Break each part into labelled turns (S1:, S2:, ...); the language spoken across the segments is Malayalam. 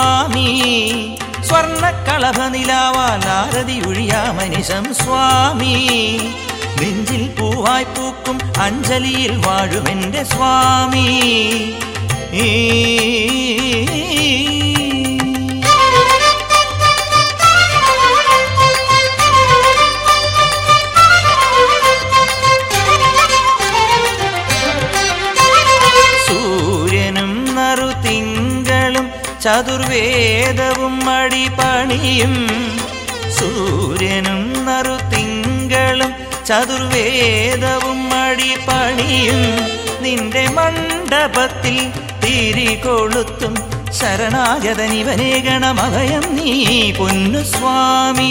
S1: സ്വാമി സ്വർണ്ണക്കളഭനിലാവാൽ ആരതി ഒഴിയാമനിശം സ്വാമി നെഞ്ചിൽ പൂവായി പൂക്കും അഞ്ജലിയിൽ വാഴുമെന്റെ സ്വാമി സൂര്യനും നറുതിങ്കളും ചതുർവേദവും അടിപണിയും സൂര്യനും നറുതിങ്കളും ചതുർവേദവും അടിപണിയും നിന്റെ മണ്ഡപത്തിൽ തിരികൊളുത്തും ശരണാഗതനിവനേ ഗണമഭയം നീ പൊന്നു സ്വാമി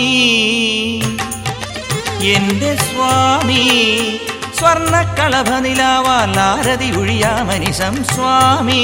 S1: എന്റെ സ്വാമി സ്വർണ്ണക്കളഭനിലാവാൽ ആരതി ഒഴിയാമനിശം സ്വാമി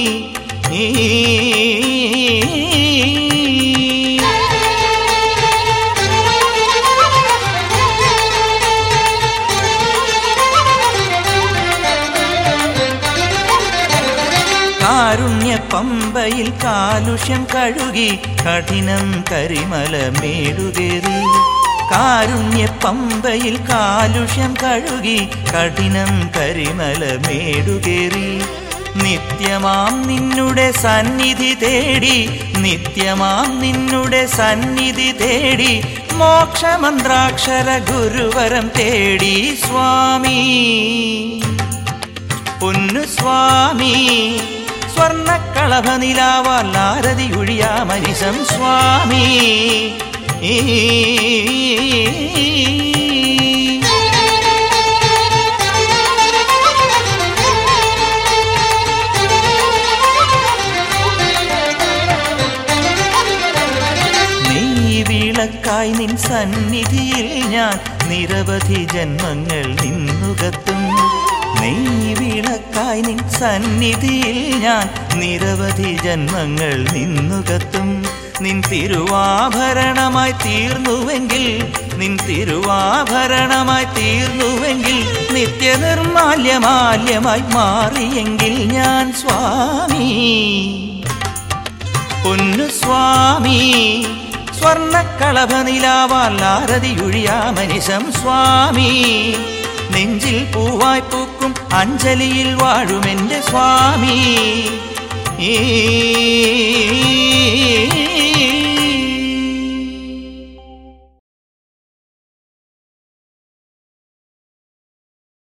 S1: കാരുണ്യ പമ്പയിൽ കാലുഷ്യം കഴുകി കഠിനം കരിമല മേടുകേറി കാരുണ്യ പമ്പയിൽ കാലുഷ്യം കഴുകി കഠിനം കരിമല മേടുകേറി നിത്യമാം നിന്നുടെ സന്നിധി തേടി നിത്യമാം നിന്നുടെ സന്നിധി തേടി മോക്ഷമന്ത്രാക്ഷര ഗുരുവരം തേടി സ്വാമി പൊന്നു സ്വാമി സ്വർണ്ണക്കളഭനിലാവാൽ ആരതി ഒഴിയാമനിശം സ്വാമി നെയ്വിളക്കായി നിൻ സന്നിധിയിൽ ഞാൻ നിരവധി ജന്മങ്ങൾ നിന്നുകത്തും നെയ്വിളക്കായി നിൻ സന്നിധിയിൽ ഞാൻ നിരവധി ജന്മങ്ങൾ നിന്നുകത്തും നിൻ തിരുവാഭരണമായി തീർന്നുവെങ്കിൽ നിൻ തിരുവാഭരണമായി തീർന്നുവെങ്കിൽ നിത്യനിർമാല്യമാല്യമായി മാറിയെങ്കിൽ ഞാൻ സ്വാമി പൊന്നു സ്വാമി സ്വർണ്ണക്കളഭനിലാവാൽ ആരതി ഒഴിയാമനിശം സ്വാമി നെഞ്ചിൽ പൂവായി പൂക്കും അഞ്ജലിയിൽ വാഴുമെന്റെ സ്വാമി